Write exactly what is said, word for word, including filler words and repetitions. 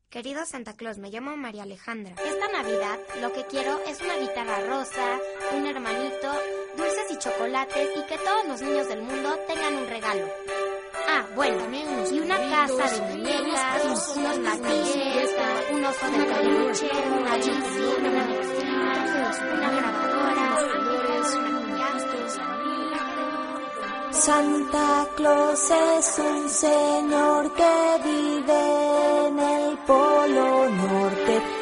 Querido Santa Claus, me llamo María Alejandra. Esta Navidad lo que quiero es una guitarra rosa, un hermanito, dulces y chocolates y que todos los niños del mundo tengan un regalo. Ah, bueno, y una casa de muñecas, unos martillos, un oso de peluche, una bici, una cocina, una grabadora, Santa Claus es un señor que vive en el Polo Norte.